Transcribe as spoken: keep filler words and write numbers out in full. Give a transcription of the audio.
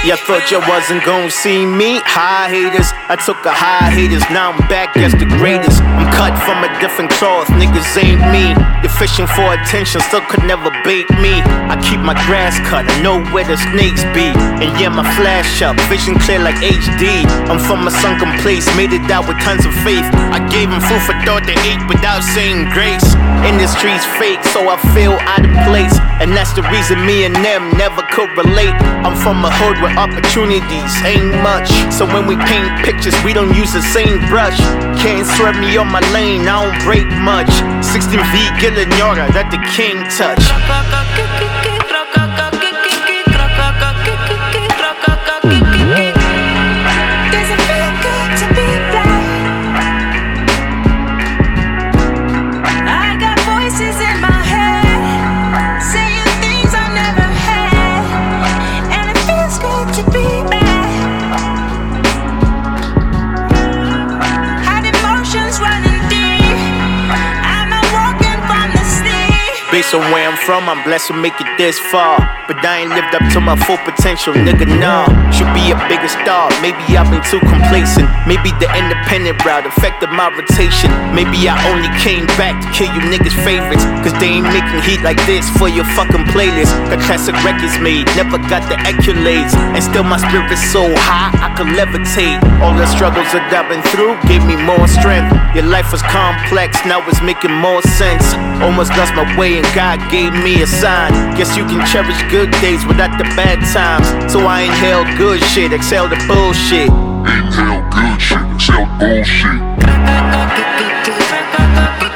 Y'all thought y'all wasn't gon' see me? High haters, I took a high haters, now I'm back as the greatest. I'm cut from a different cloth, niggas ain't me. You're fishing for attention, still could never bait me. I keep my grass cut, I know where the snakes be. And yeah, my flash up, vision clear like H D. I'm from a sunken place, made it out with tons of faith. I gave them food for thought they ate without saying grace. In the streets fake, so I feel out of place. And that's the reason me and them never could relate. I'm from a hood where opportunities ain't much. So when we paint pictures, we don't use the same brush. Can't swerve me on my lane, I don't break much. sixteen V Gillen Yara, that the king touch. Based on where I'm from, I'm blessed to make it this far. But I ain't lived up to my full potential, nigga, nah. Should be a bigger star, maybe I've been too complacent. Maybe the independent route affected my rotation. Maybe I only came back to kill you niggas' favorites, cause they ain't making heat like this for your fucking playlist. Got classic records made, never got the accolades. And still my spirit's so high, I could levitate. All the struggles that I've been through gave me more strength. Your life was complex, now it's making more sense. Almost lost my way and God gave me a sign. Guess you can cherish good days without the bad times. So I inhale good shit, exhale the bullshit. Inhale good shit, exhale bullshit.